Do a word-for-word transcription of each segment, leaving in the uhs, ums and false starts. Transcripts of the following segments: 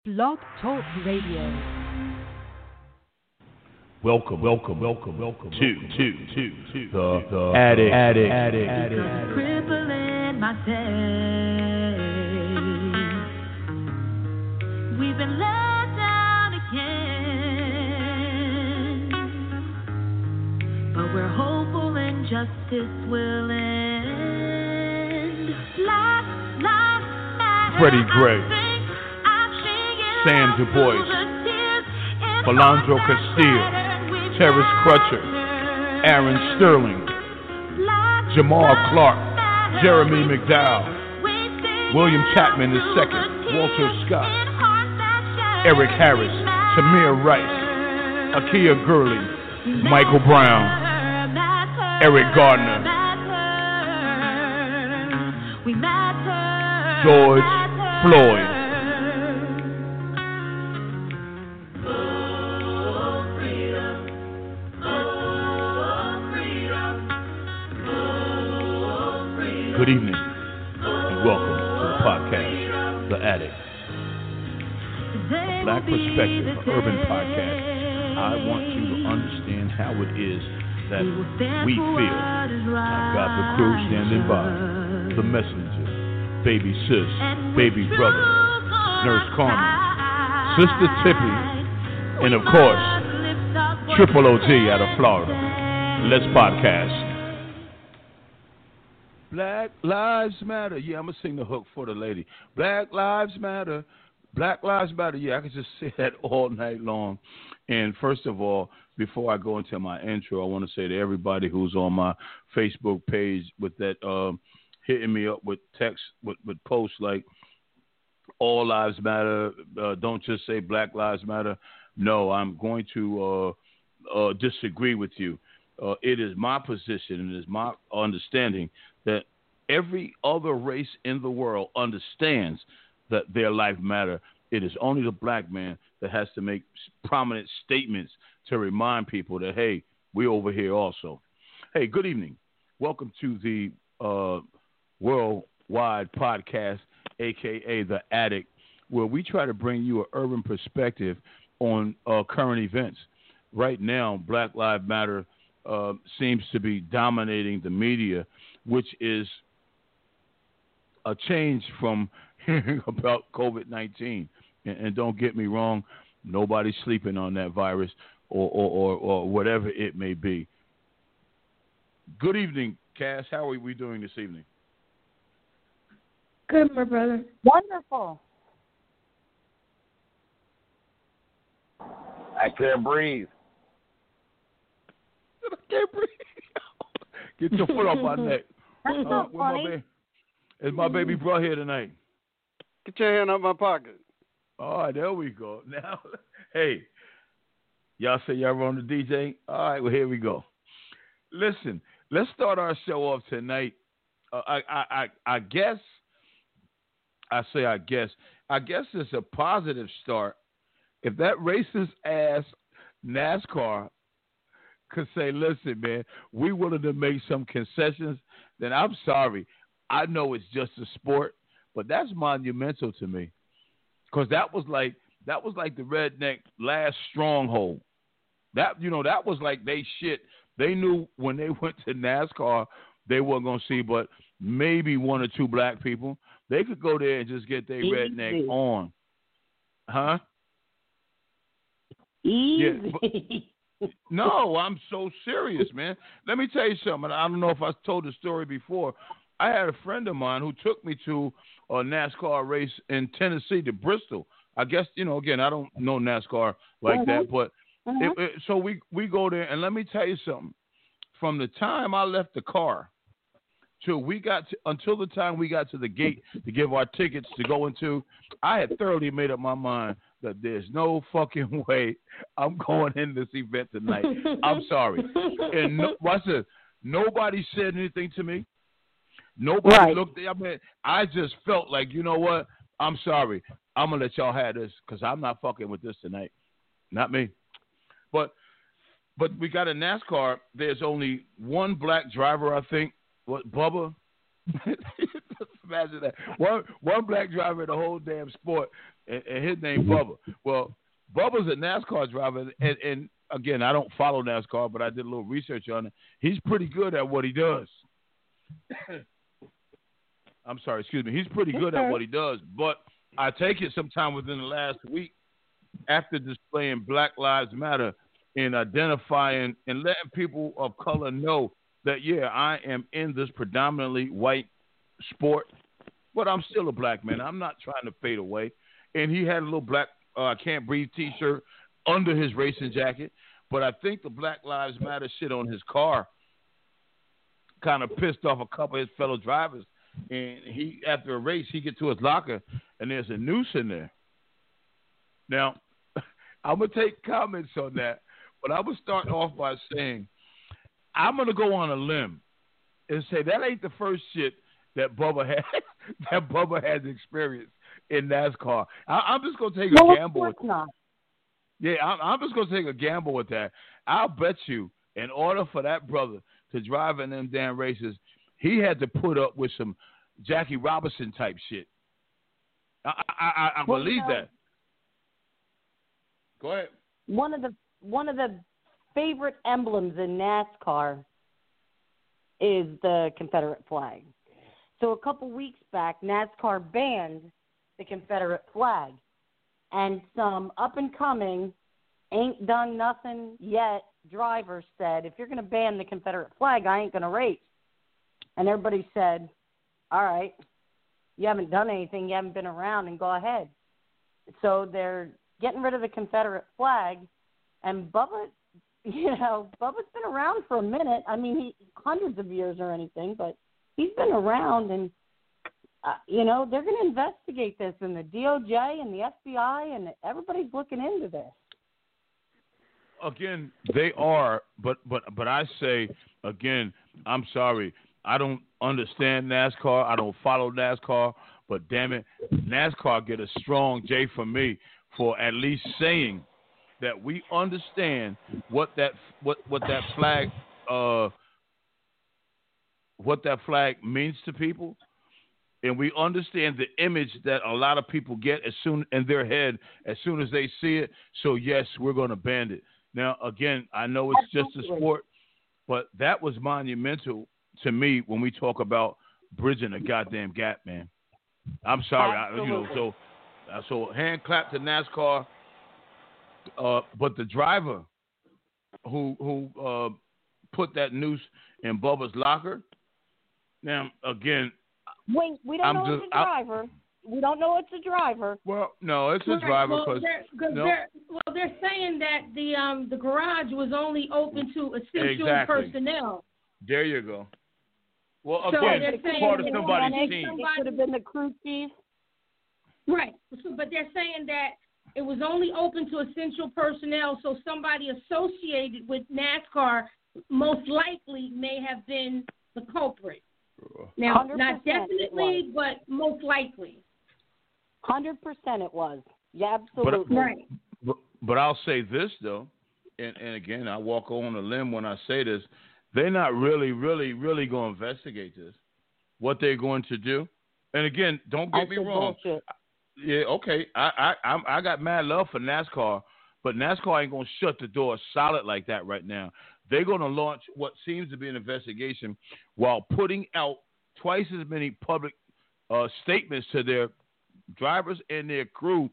Blog Talk Radio. Welcome, welcome, welcome, welcome to, to, to, to the, the Attic, Attic, Attic, Attic. Crippling my days. We've been let down again, but we're hopeful and justice will end. Life, life matters. Freddie Gray, Sam Du Bois, Philando Castile, Terrence Crutcher, Aaron Sterling, Jamal Clark, Jeremy McDowell, William Chapman the second, Walter Scott, Eric Harris, Tamir Rice, Akia Gurley, Michael Brown, Eric Gardner, George Floyd. Good evening, and welcome to the podcast, The Attic, a black perspective, an urban podcast. I want you to understand how it is that we feel. I've got the crew standing by, the messenger, baby sis, baby brother, Nurse Carmen, Sister Tippy, and of course, Triple O G out of Florida. Let's podcast. Black Lives Matter. Yeah, I'm going to sing the hook for the lady. Black Lives Matter. Black Lives Matter. Yeah, I could just say that all night long. And first of all, before I go into my intro, I want to say to everybody who's on my Facebook page with that, um, hitting me up with text, with, with posts like, all lives matter. Uh, don't just say Black Lives Matter. No, I'm going to uh, uh, disagree with you. Uh, it is my position and it is my understanding that every other race in the world understands that their life matter. It is only the black man that has to make prominent statements to remind people that, hey, we're over here also. Hey, good evening. Welcome to the uh, Worldwide Podcast, a k a. The Attic, where we try to bring you an urban perspective on uh, current events. Right now, Black Lives Matter Uh, seems to be dominating the media, which is a change from hearing about COVID nineteen. And, and don't get me wrong, nobody's sleeping on that virus or, or, or, or whatever it may be. Good evening, Cass. How are we doing this evening? Good, my brother. Wonderful. I can't breathe. I can't breathe. Get your foot off my neck. That's uh, not funny. My ba- is my baby bro here tonight? Get your hand out of my pocket. All right, there we go. Now, hey, y'all say y'all run the D J? All right, well, here we go. Listen, let's start our show off tonight. Uh, I, I, I, I guess, I say I guess, I guess it's a positive start. If that racist ass NASCAR could say, listen, man, we willing to make some concessions, then I'm sorry. I know it's just a sport, but that's monumental to me. Because that was like that was like the redneck last stronghold. That, you know, that was like they shit. They knew when they went to NASCAR, they weren't going to see but maybe one or two black people. They could go there and just get their Easy. redneck on. Huh? Easy. Yeah, but, no, I'm so serious, man. Let me tell you something. I don't know if I told the story before. I had a friend of mine who took me to a NASCAR race in Tennessee to Bristol. I guess, you know, again, I don't know NASCAR like uh-huh. that, but uh-huh. it, it, so we, we go there, and let me tell you something. From the time I left the car till we got to, until the time we got to the gate to give our tickets to go into, I had thoroughly made up my mind that there's no fucking way I'm going in this event tonight. I'm sorry. And no, watch this. Nobody said anything to me. Nobody right. looked at me. I mean, I just felt like, you know what? I'm sorry. I'm going to let y'all have this because I'm not fucking with this tonight. Not me. But but we got a NASCAR. There's only one black driver, I think. What, Bubba? Just imagine that. One, one black driver in the whole damn sport. and, and his name Bubba. Well, Bubba's a NASCAR driver, and, and again, I don't follow NASCAR, but I did a little research on it. He's pretty good at what he does. I'm sorry, excuse me. He's pretty good at what he does, but I take it sometime within the last week after displaying Black Lives Matter and identifying and letting people of color know that, yeah, I am in this predominantly white sport, but I'm still a black man. I'm not trying to fade away. And he had a little black uh, I Can't Breathe T-shirt under his racing jacket, but I think the Black Lives Matter shit on his car kind of pissed off a couple of his fellow drivers. And he, after a race, he get to his locker, and there's a noose in there. Now, I'm going to take comments on that, but I'm going to start off by saying I'm going to go on a limb and say that ain't the first shit that Bubba had that Bubba has experienced in NASCAR. I, I'm just going to take a no, gamble. With, not. Yeah, I'm, I'm just going to take a gamble with that. I'll bet you, in order for that brother to drive in them damn races, he had to put up with some Jackie Robinson type shit. I, I, I, I well, believe you know, that. Go ahead. One of the one of the favorite emblems in NASCAR is the Confederate flag. So a couple weeks back, NASCAR banned the Confederate flag, and some up and coming, ain't done nothing yet drivers said, if you're going to ban the Confederate flag, I ain't going to race. And everybody said, all right, you haven't done anything, you haven't been around, and go ahead. So they're getting rid of the Confederate flag, and Bubba, you know, Bubba's been around for a minute. I mean, he hundreds of years or anything, but he's been around, and, uh, you know, they're going to investigate this, and the D O J and the F B I, and everybody's looking into this. Again, they are, but, but, but I say, again, I'm sorry, I don't understand NASCAR. I don't follow NASCAR, but damn it, NASCAR get a strong J from me for at least saying that we understand what that what what that flag uh what that flag means to people, and we understand the image that a lot of people get as soon in their head as soon as they see it. So yes, we're going to ban it. Now again, I know it's Absolutely. just a sport, but that was monumental to me when we talk about bridging a goddamn gap, man. I'm sorry, I, you know. So, uh, so hand clap to NASCAR, uh, but the driver who who uh, put that noose in Bubba's locker. Now, again, wait, we don't I'm know just, it's a driver. I, we don't know it's a driver. Well, no, it's a driver well, because they're, no. they're, well, they're saying that the um the garage was only open to essential exactly. personnel. There you go. Well, so again, part of somebody's team. It could have been the crew chief. Right. So, but they're saying that it was only open to essential personnel, so somebody associated with NASCAR most likely may have been the culprit. Now, not definitely, but most likely. one hundred percent it was. Yeah, absolutely. But, right. But, but I'll say this, though, and, and again, I walk on a limb when I say this. They're not really, really, really going to investigate this, what they're going to do. And again, don't get That's me wrong. Bullshit. Yeah, okay. I, I I I got mad love for NASCAR, but NASCAR ain't going to shut the door solid like that right now. They're going to launch what seems to be an investigation while putting out twice as many public uh, statements to their drivers and their crew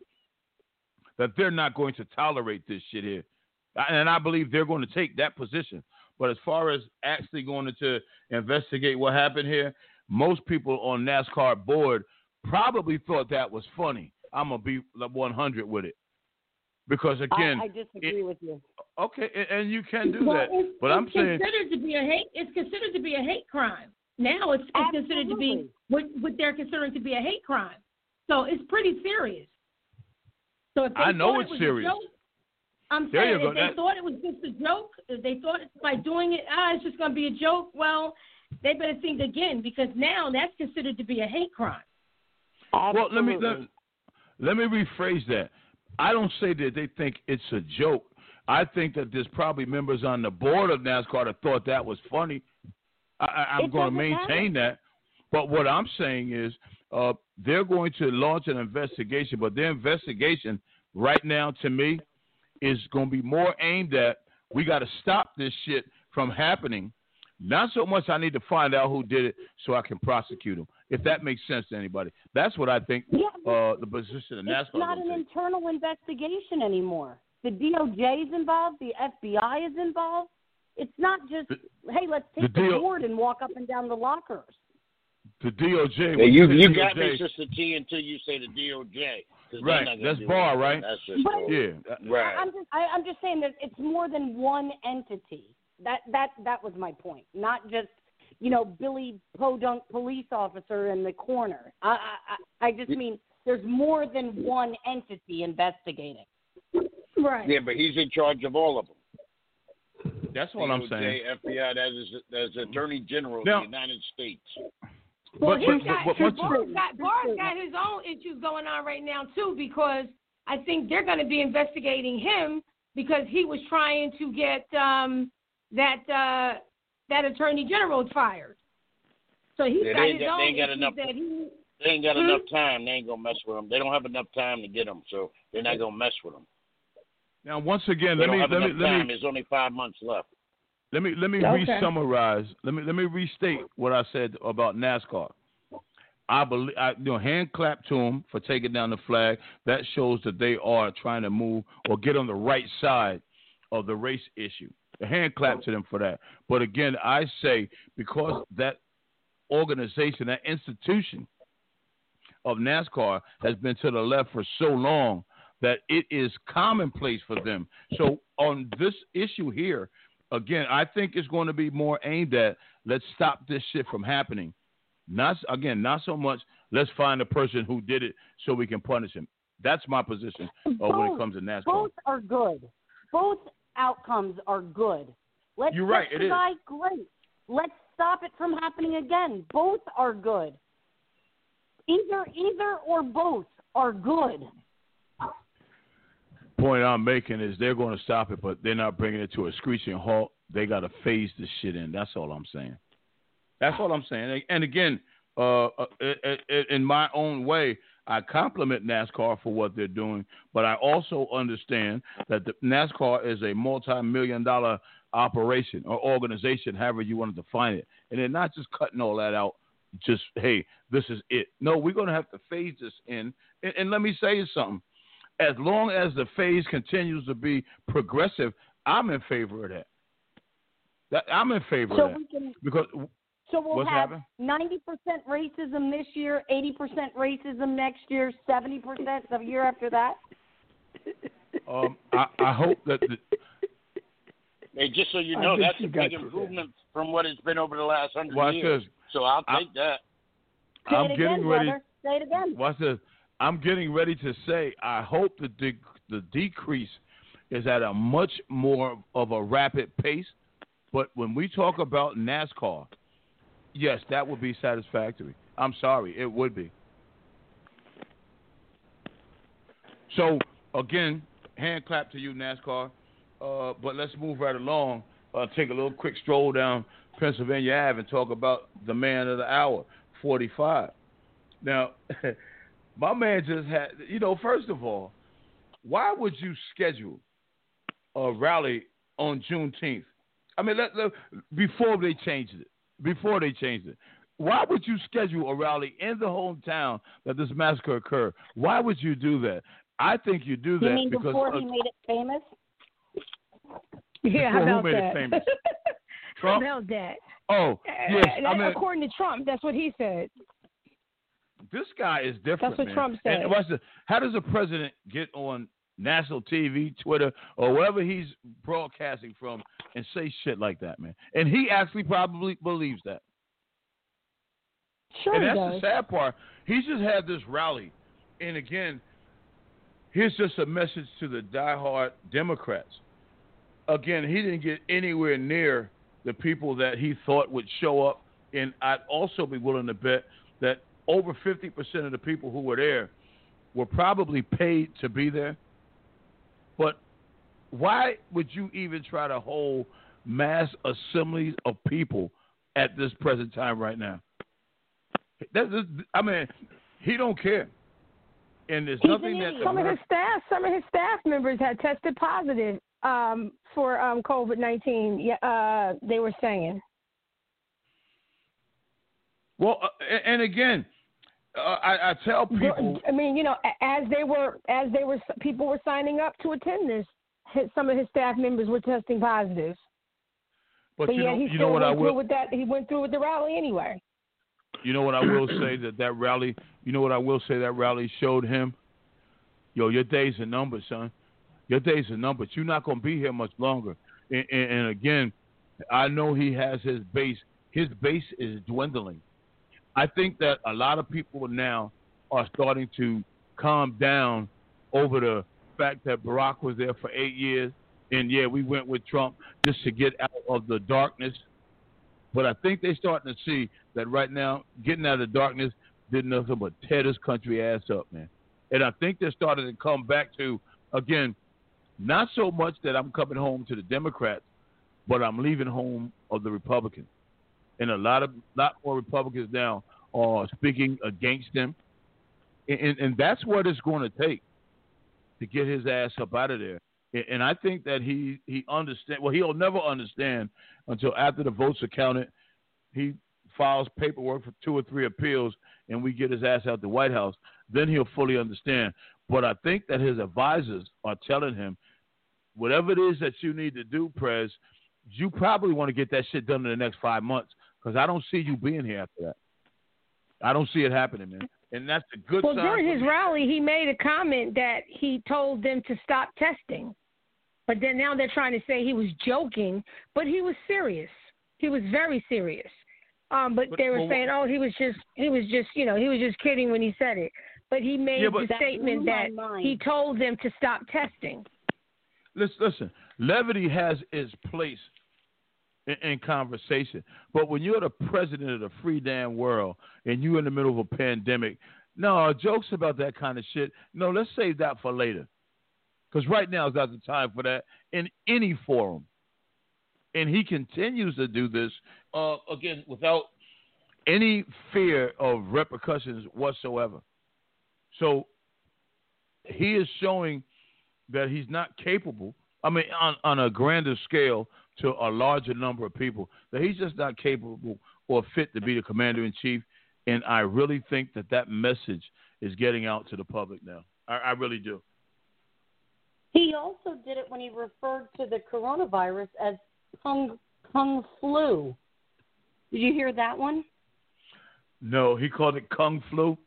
that they're not going to tolerate this shit here. And I believe they're going to take that position. But as far as actually going to investigate what happened here, most people on NASCAR board probably thought that was funny. I'm going to be one hundred with it. Because, again... I, I disagree it, with you. Okay, and, and you can do well, that. It's, but it's I'm saying... Considered to be a hate, it's considered to be a hate crime. Now it's, it's considered to be what, what they're considering to be a hate crime. So it's pretty serious. So if they I know thought it's it was serious. A joke, I'm there saying you go. if they that... thought it was just a joke, if they thought by doing it, ah, it's just going to be a joke, well, they better think again because now that's considered to be a hate crime. Well, let me let, let me rephrase that. I don't say that they think it's a joke. I think that there's probably members on the board of NASCAR that thought that was funny. I, I'm going to maintain matter. that. But what I'm saying is uh, they're going to launch an investigation, but their investigation right now, to me, is going to be more aimed at we got to stop this shit from happening. Not so much I need to find out who did it so I can prosecute them, if that makes sense to anybody. That's what I think Yeah, uh, the position of NASCAR it's not is an take. internal investigation anymore. The D O J is involved. The F B I is involved. It's not just, The- hey, let's the take the, D O board and walk up and down the lockers. The D O J. Yeah, you the you D O J, got me, Sister T, until you say the D O J. 'Cause they're Right, not gonna that's do bar, anything. right? That's just But- Yeah. right. I'm just, I, I'm just saying that it's more than one entity. That that that was my point. Not just, you know, Billy Podunk police officer in the corner. I I, I just mean there's more than one entity investigating. Right. Yeah, but he's in charge of all of them. That's what I'm saying. F B I, that is, that is Attorney General Now- of the United States. Well, But- he's but- got, but- but- Barr's got Barr's got his own issues going on right now too, because I think they're going to be investigating him because he was trying to get um, that uh, that Attorney General fired. So he's Yeah, got they his ain't got- own they ain't got issues enough- that he. They ain't got Hmm? enough time. They ain't gonna mess with them. They don't have enough time to get them, so they're not gonna mess with them. Now, once again, They let don't me have let me enough let time. me There's only five months left. let me let me Okay. re-summarize. Let me let me restate what I said about NASCAR. I believe, I, you know, hand clap to them for taking down the flag. That shows that they are trying to move or get on the right side of the race issue. The hand clap to them for that. But again, I say because that organization, that institution of NASCAR has been to the left for so long that it is commonplace for them. So on this issue here, again, I think it's going to be more aimed at let's stop this shit from happening. Not again, not so much let's find the person who did it so we can punish him. That's my position uh, when it Both- comes to NASCAR. Both are good. Both outcomes are good. Let's You're right, catch it the is. guy, great. Let's stop it from happening again. Both are good. Either either or both are good. Point I'm making is they're going to stop it, but they're not bringing it to a screeching halt. They got to phase this shit in. That's all I'm saying. That's all I'm saying. And again, uh, uh, in my own way, I compliment NASCAR for what they're doing, but I also understand that the NASCAR is a multi-million dollar operation or organization, however you want to define it. And they're not just cutting all that out, just, hey, this is it. No, we're going to have to phase this in. And, and let me say you something. As long as the phase continues to be progressive, I'm in favor of that. that I'm in favor So of that. we can Because So we'll What's have happening? ninety percent racism this year, eighty percent racism next year, seventy percent the year after that. um, I, I hope that the, Hey, just so you I know, think that's you a got big to- improvement from what it's been over the last hundred watch years. this. So I'll I- take that. Say I'm it getting again, ready. brother. Say it again. Watch this. I'm getting ready to say I hope the de- the decrease is at a much more of a rapid pace. But when we talk about NASCAR, yes, that would be satisfactory. I'm sorry, it would be. So again, hand clap to you, NASCAR. Uh, but let's move right along. Uh, take a little quick stroll down Pennsylvania Avenue and talk about the man of the hour, forty-five. Now, my man just had, you know, first of all, why would you schedule a rally on Juneteenth? I mean, let, let, before they changed it, before they changed it, why would you schedule a rally in the hometown that this massacre occurred? Why would you do that? I think you do that You mean because before uh, he made it famous? Yeah, how Before who about made it that? famous? How Trump? about that? Oh, Uh, yes. that- I mean, according to Trump, that's what he said. this guy is different. That's what man. Trump said. And watch this. How does a president get on national T V, Twitter, or wherever he's broadcasting from and say shit like that, man? And he actually probably believes that. Sure and he that's does. the sad part. He just had this rally. And again, here's just a message to the diehard Democrats. Again, he didn't get anywhere near the people that he thought would show up. And I'd also be willing to bet that over fifty percent of the people who were there were probably paid to be there. But why would you even try to hold mass assemblies of people at this present time right now? That's, I mean, He don't care. And there's He's nothing an that Some of his staff, some of his staff members had tested positive um, for um, COVID nineteen. Yeah, uh, they were saying. Well, uh, and again, uh, I, I tell people. I mean, you know, as they were, as they were, people were signing up to attend this. His, some of his staff members were testing positive. But, but you yeah, know, he you still know what went I through will. with that. He went through with the rally anyway. You know what I will say that that rally. You know what I will say that rally showed him. Yo, your days are numbered, son. Your days are numbered. You're not gonna be here much longer. And, and, and again, I know he has his base. His base is dwindling. I think that a lot of people now are starting to calm down over the fact that Barack was there for eight years. And, yeah, we went with Trump just to get out of the darkness. But I think they're starting to see that right now, getting out of the darkness did nothing but tear this country ass up, man. And I think they're starting to come back to, again, not so much that I'm coming home to the Democrats, but I'm leaving home of the Republicans. And a lot of lot more Republicans now are speaking against them. And, and, and that's what it's going to take to get his ass up out of there. And, and I think that he, he understand. Well, he'll never understand until after the votes are counted. He files paperwork for two or three appeals, and we get his ass out the White House. Then he'll fully understand. But I think that his advisors are telling him, whatever it is that you need to do, Prez, you probably want to get that shit done in the next five months. Because I don't see you being here after that. I don't see it happening, man. And that's a good well, sign. Well, during his rally, he made a comment that he told them to stop testing. But then now they're trying to say he was joking, but he was serious. He was very serious. Um, but, but they were well, saying, oh, he was just, he was just, you know, he was just kidding when he said it. But he made yeah, but the statement that he told them to stop testing. Listen, listen, levity has its place in conversation. But when you're the president of the free damn world and you're in the middle of a pandemic, no, jokes about that kind of shit, no, let's save that for later. Because right now is not the time for that in any forum. And he continues to do this, uh, again, without any fear of repercussions whatsoever. So he is showing that he's not capable, I mean, on, on a grander scale, to a larger number of people, that he's just not capable or fit to be the commander-in-chief. And I really think that that message is getting out to the public now. I, I really do. He also did it when he referred to the coronavirus as Kung, Kung flu. Did you hear that one? No, he called it Kung flu?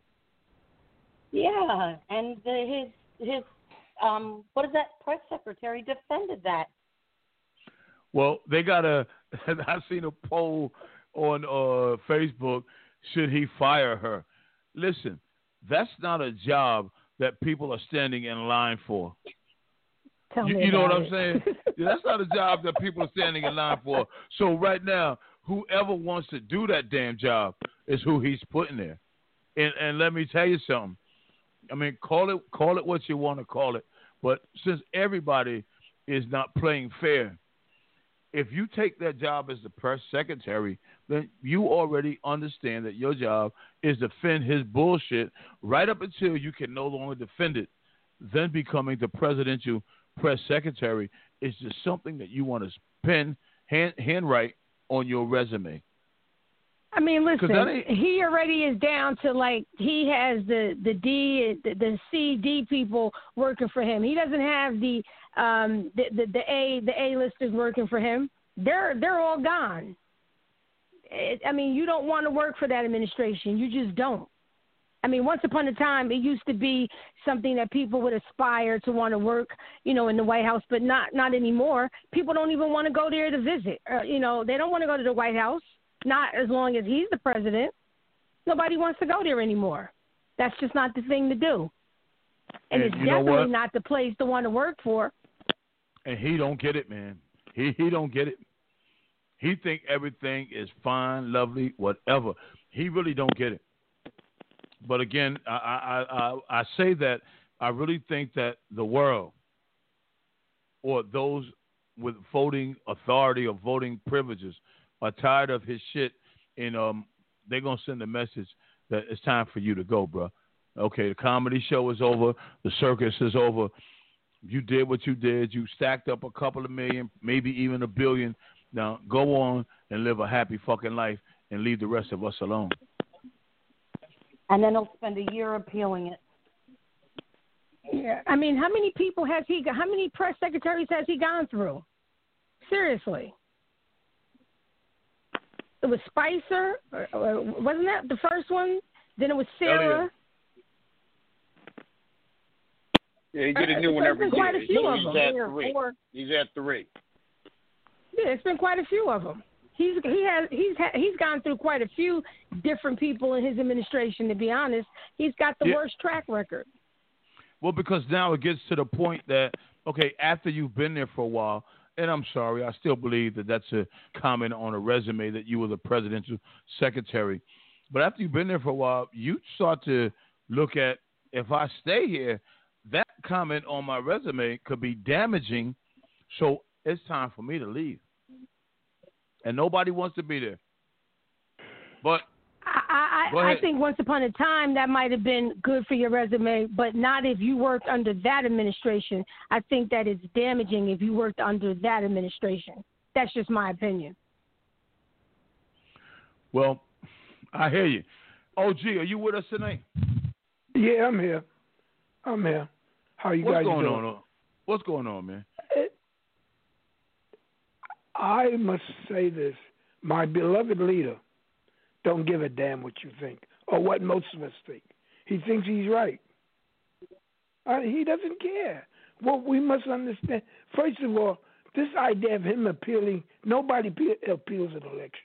Yeah, and the, his, his um, what is that, press secretary defended that. Well, they got a – I've seen a poll on uh, Facebook, should he fire her? Listen, that's not a job that people are standing in line for. Tell you me you know what about I'm it. saying? Yeah, that's not a job that people are standing in line for. So right now, whoever wants to do that damn job is who he's putting there. And, and let me tell you something. I mean, call it call it what you want to call it. But since everybody is not playing fair, if you take that job as the press secretary, then you already understand that your job is to defend his bullshit right up until you can no longer defend it. Then becoming the presidential press secretary is just something that you want to pen, hand, handwrite on your resume. I mean, listen, he already is down to, like, he has the, the D, the, the C, D people working for him. He doesn't have the um the, the, the A, the A-listers working for him. They're they're all gone. It, I mean, you don't want to work for that administration. You just don't. I mean, once upon a time, it used to be something that people would aspire to want to work, you know, in the White House, but not not anymore. People don't even want to go there to visit. Uh, you know, they don't want to go to the White House. Not as long as he's the president. Nobody wants to go there anymore. That's just not the thing to do. And, and it's definitely not the place to want to work for. And he don't get it, man. He he don't get it. He think everything is fine, lovely, whatever. He really don't get it. But again, I I, I, I say that I really think that the world or those with voting authority or voting privileges are tired of his shit, and um, they're going to send a message that it's time for you to go, bro. Okay, the comedy show is over. The circus is over. You did what you did. You stacked up a couple of million, maybe even a billion. Now go on and live a happy fucking life and leave the rest of us alone. And then he'll spend a year appealing it. Yeah, I mean, how many people has he got? How many press secretaries has he gone through? Seriously. It was Spicer, or, or wasn't that the first one? Then it was Sarah. Yeah, he get a new one every year. Quite a few he's, of he's them. at three. Or, he's at three. Yeah, it's been quite a few of them. He's he has he's ha, he's gone through quite a few different people in his administration. To be honest, he's got the yeah. worst track record. Well, because now it gets to the point that okay, after you've been there for a while, and I'm sorry, I still believe that that's a comment on a resume that you were the presidential secretary. But after you've been there for a while, you start to look at if I stay here, that comment on my resume could be damaging. So it's time for me to leave. And nobody wants to be there. But I, I, I think once upon a time that might have been good for your resume, but not if you worked under that administration. I think that it's damaging if you worked under that administration. That's just my opinion. Well, I hear you. O G, are you with us tonight? Yeah, I'm here. I'm here. How you What's guys going doing? on? What's going on, man? It, I must say this. My beloved leader don't give a damn what you think or what most of us think. He thinks he's right. Uh, he doesn't care. What we must understand, first of all, this idea of him appealing, nobody appeals an election.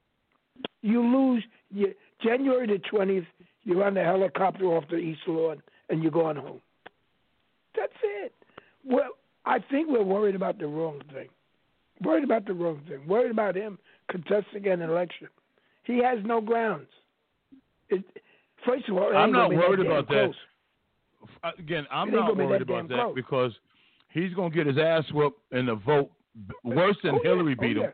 You lose you, January the twentieth, you're on the helicopter off the East Lawn, and you're going home. That's it. Well, I think we're worried about the wrong thing. Worried about the wrong thing. Worried about him contesting an election. He has no grounds. It, first of all, I'm not worried that about close. that. Again, I'm it not worried that about that close. because he's going to get his ass whooped in the vote worse than oh, Hillary yes. beat oh,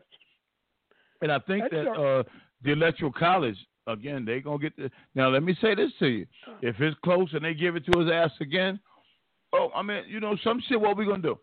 him. Yes. And I think That's that uh, the Electoral College, again, they're going to get the. Now, let me say this to you. If it's close and they give it to his ass again, oh, I mean, you know, some shit, what we going to do?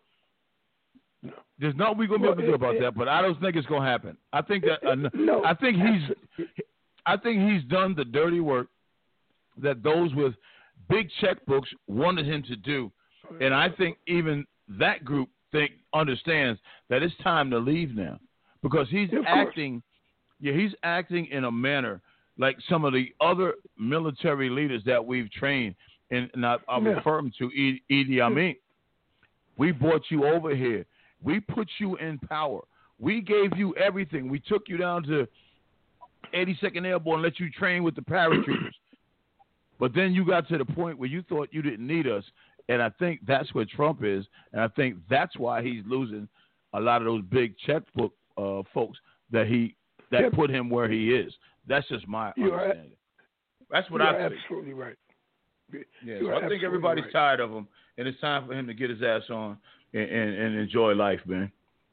No. There's nothing we're going to well, be able to do about it, that, but I don't think it's going to happen. I think that. Uh, no. I think he's. I think he's done the dirty work that those with big checkbooks wanted him to do, and I think even that group think understands that it's time to leave now because he's acting. Yeah, he's acting in a manner like some of the other military leaders that we've trained, and, and I, I yeah. refer them to Idi Amin. We brought you over here. We put you in power. We gave you everything. We took you down to eighty-second Airborne and let you train with the paratroopers. But then you got to the point where you thought you didn't need us, and I think that's where Trump is, and I think that's why he's losing a lot of those big checkbook uh, folks that he that yep. put him where he is. That's just my you understanding. Are, that's what you I are think. Absolutely right. Yeah, you so I think everybody's right. tired of him, and it's time for him to get his ass on and, and, and enjoy life, man.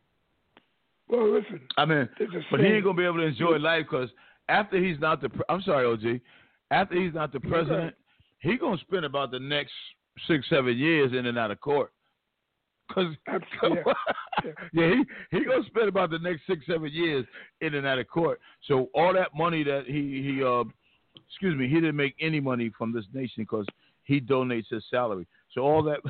Well, listen. I mean, but he ain't gonna be able to enjoy life because after he's not the. I'm sorry, O G. After he's not the president, he gonna spend about the next six, seven years in and out of court. Cause, yeah. yeah, yeah he he gonna spend about the next six, seven years in and out of court. So all that money that he he uh, excuse me, he didn't make any money from this nation because he donates his salary. So all that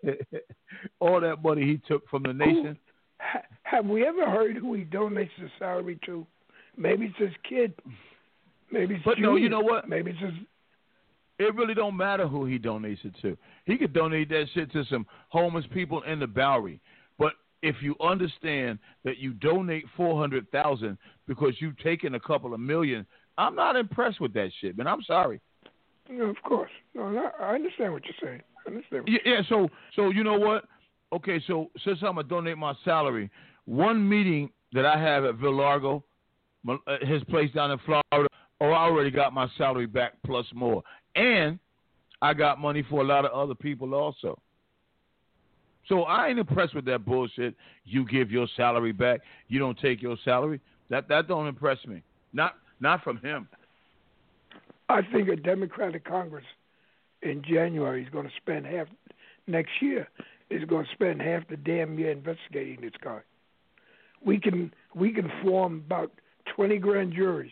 all that money he took from the nation. Who, have we ever heard who he donates his salary to? Maybe it's his kid. Maybe it's But Junior. no, you know what? Maybe it's his. It really don't matter who he donates it to. He could donate that shit to some homeless people in the Bowery. But if you understand that you donate four hundred thousand dollars because you've taken a couple of million, I'm not impressed with that shit, man. I'm sorry. No, of course. No, no I understand what you're saying. I understand. What yeah, yeah. So, so you know what? Okay, so since I'm gonna donate my salary, one meeting that I have at Villa Largo, his place down in Florida, oh, I already got my salary back plus more. And I got money for a lot of other people also. So I ain't impressed with that bullshit. You give your salary back. You don't take your salary. That that don't impress me. Not not from him. I think a Democratic Congress in January is going to spend half next year is going to spend half the damn year investigating this guy. We can we can form about twenty grand juries.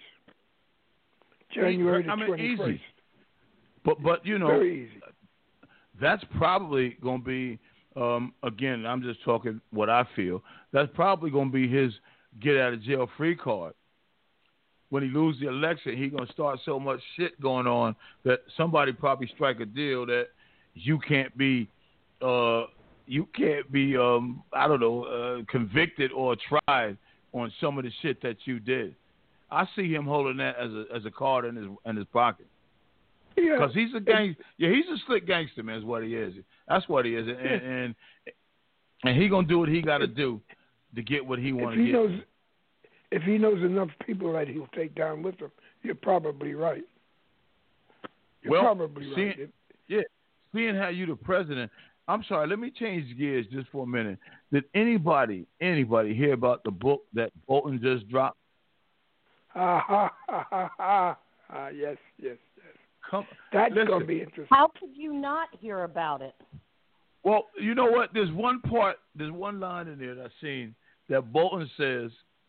January the I mean, twenty-first. Easy. But but you know, very easy. That's probably going to be um, again. I'm just talking what I feel. That's probably going to be his get out of jail free card. When he loses the election, he's going to start so much shit going on that somebody probably strike a deal that you can't be, uh, you can't be, um, I don't know, uh, convicted or tried on some of the shit that you did. I see him holding that as a as a card in his in his pocket. Yeah, because he's a gang. Yeah, he's a slick gangster, man. Is what he is. That's what he is, and yeah. and, and he gonna do what he got to do to get what he want to get. Knows, if he knows enough people that he'll take down with him, you're probably right. You're well, probably seeing, right. Yeah, seeing how you the president. I'm sorry. Let me change gears just for a minute. Did anybody anybody hear about the book that Bolton just dropped? Ha ha ha ha ha! Ah, yes, yes, yes. Come, That's listen, going to be interesting. How could you not hear about it? Well, you know what? There's one part, there's one line in there that I've seen that Bolton says,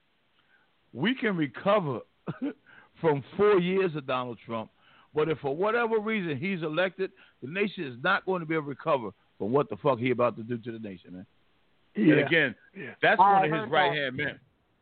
we can recover from four years of Donald Trump, but if for whatever reason he's elected, the nation is not going to be able to recover from what the fuck he about to do to the nation, man. Yeah. And again, yeah. that's I one of his right-hand men.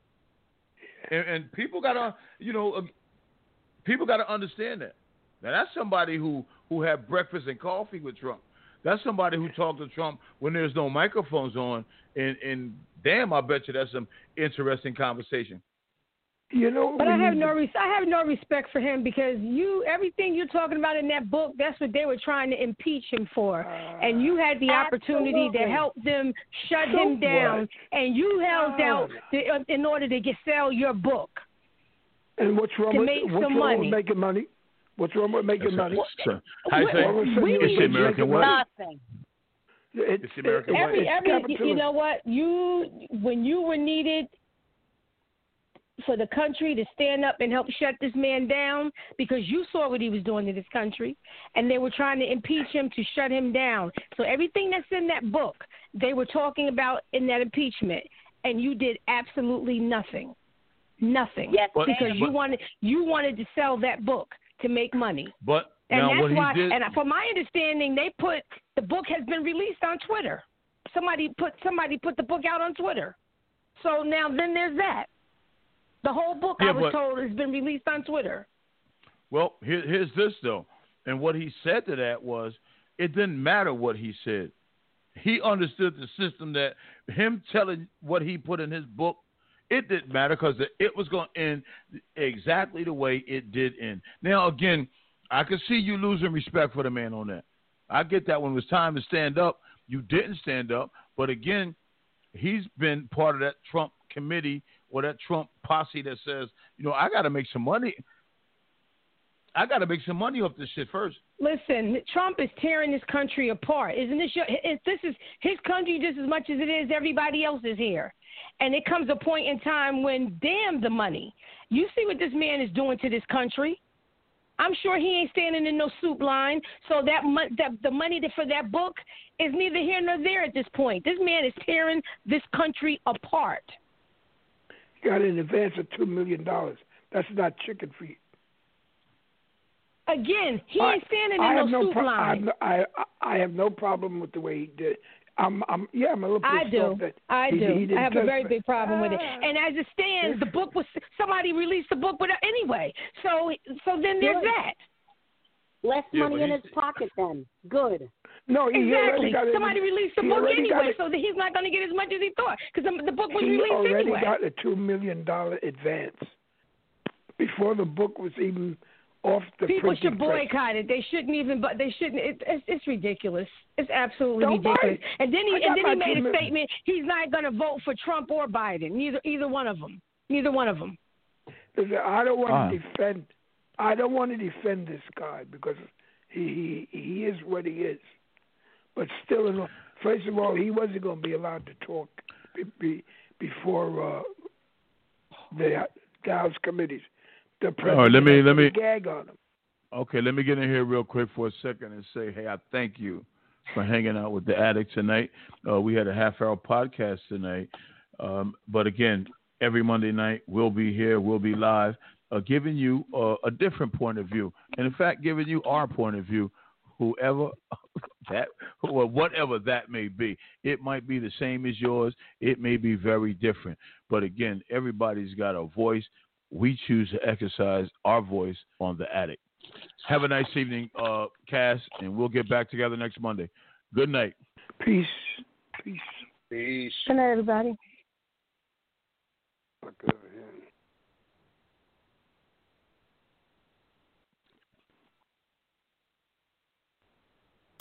And, and people got to, you know, uh, people got to understand that. Now, that's somebody who, who had breakfast and coffee with Trump. That's somebody who talked to Trump when there's no microphones on. And, and damn, I bet you that's some interesting conversation. You know, but I have no res- I have no respect for him because you everything you're talking about in that book, that's what they were trying to impeach him for, uh, and you had the absolutely. opportunity to help them shut so him down, what? and you held uh, out to, uh, in order to get sell your book. And what's wrong to with make what's some wrong money. with making money? What's wrong with making money? How you say? We, it's the American way. Nothing. It's, it's the American every, way. Every, you know what? You when you were needed for the country to stand up and help shut this man down because you saw what he was doing to this country, and they were trying to impeach him to shut him down. So everything that's in that book, they were talking about in that impeachment, and you did absolutely nothing. Nothing. Yes, but, because but, you wanted you wanted to sell that book to make money. But and now that's what he why, did, and from my understanding, they put the book has been released on Twitter. Somebody put somebody put the book out on Twitter. So now then there's that. The whole book, yeah, I was but, told, has been released on Twitter. Well, here, here's this though, and what he said to that was, it didn't matter what he said. He understood the system that him telling what he put in his book, it didn't matter because it was going to end exactly the way it did end. Now, again, I could see you losing respect for the man on that. I get that when it was time to stand up, you didn't stand up. But again, he's been part of that Trump committee or that Trump posse that says, you know, I got to make some money. I got to make some money off this shit first. Listen, Trump is tearing this country apart. Isn't this your, this is his country just as much as it is everybody else's here. And it comes a point in time when, damn the money. You see what this man is doing to this country. I'm sure he ain't standing in no soup line. So that, mo- that the money that, for that book is neither here nor there at this point. This man is tearing this country apart. He got an advance of two million dollars. That's not chicken feed. Again, he I, ain't standing I in no, no soup pro- line. I, I I have no problem with the way he did. I'm, I'm, yeah, I'm a little pissed I do. off that I he, do. he I have a very me. big problem with it. Ah. And as it stands, the book was somebody released the book, but anyway. So, so then there's Good. that. Less Yeah, money but in he's- his pocket then. Good. No, he Exactly. got Somebody it. released the he book already got anyway, it. so that he's not going to get as much as he thought because the, the book was He released already anyway. got a two million dollar advance before the book was even off the People should printing press. boycott it. They shouldn't even. But they shouldn't. It, it's, it's ridiculous. It's absolutely Don't buy ridiculous. it. And then he I and got then he my made two a million. statement. He's not going to vote for Trump or Biden. Neither either one of them. Neither one of them. Listen, I don't want Ah. to defend. I don't want to defend this guy because he he, he is what he is. But still, in, first of all, he wasn't going to be allowed to talk be, be, before uh, the, the House committees. The president All right, let me had let put a me gag on him. Okay, let me get in here real quick for a second and say, hey, I thank you for hanging out with the Addict tonight. Uh, we had a half-hour podcast tonight. Um, but, again, every Monday night we'll be here, we'll be live, uh, giving you uh, a different point of view. And, in fact, giving you our point of view, whoever that or whatever that may be. It might be the same as yours. It may be very different. But, again, everybody's got a voice. We choose to exercise our voice on the Addict. Have a nice evening, uh, Cass, and we'll get back together next Monday. Good night. Peace. Peace. Peace. Good night, everybody. Okay.